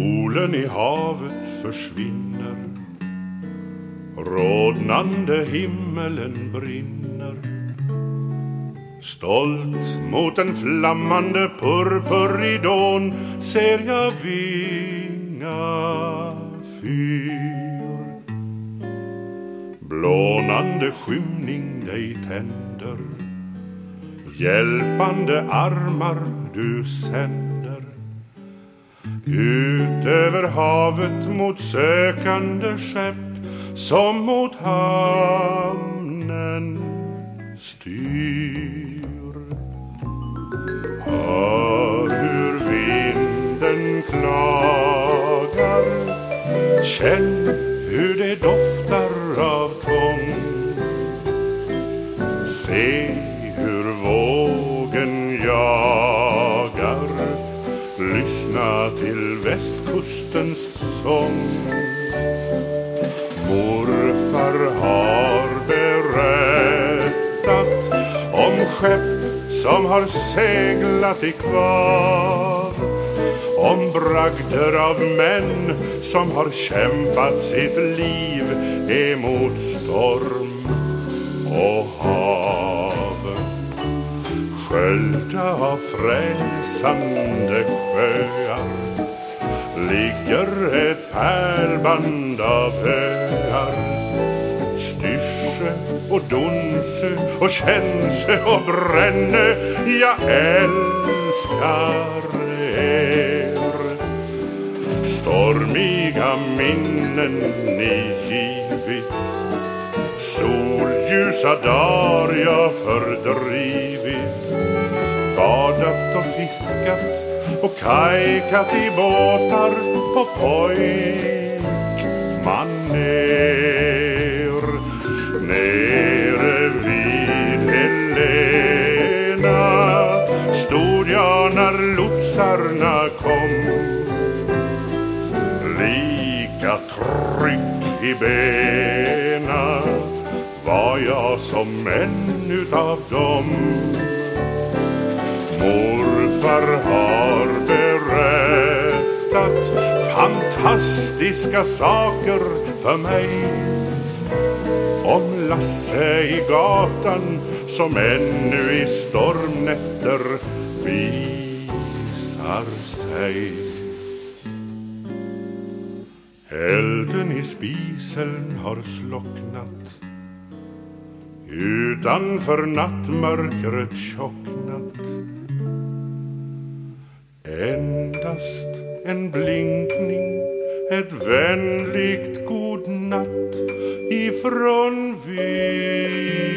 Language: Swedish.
Solen i havet försvinner, rodnande himmelen brinner. Stolt mot en flammande purpurridån ser jag Vingafyr. Blånande skymning dig tänder, hjälpande armar du sänder. Ut över havet mot sökande skepp som mot hamnen styr. Hör hur vinden klagar, känn hur det doftar av tång. Se hur vågen jagar, lyssna till västkustens sång. Morfar har berättat om skepp som har seglat i kvav, om bragder av män som har kämpat sitt liv emot storm och hav. Sköljda av fräsande sjöar ligger ett pärlband av öar. Styrsö och Donsö och Känsö och Brännö, jag älskar er. Stormiga minnen ni givit, solljusa dagar jag fördrivit. Badat och fiskat och kajkat i båtar på pojkmaner. Nere vid Helena stod jag när lotsarna kom. Lika trygg i bena var jag som en utav dem. Morfar har berättat fantastiska saker för mig, om Lasse i gatan som ännu i stormnätter visar sig. Elden i spisen har slocknat, utanför nattmörkret tjocknat. Endast en blinkning, ett vänligt godnatt ifrån vi.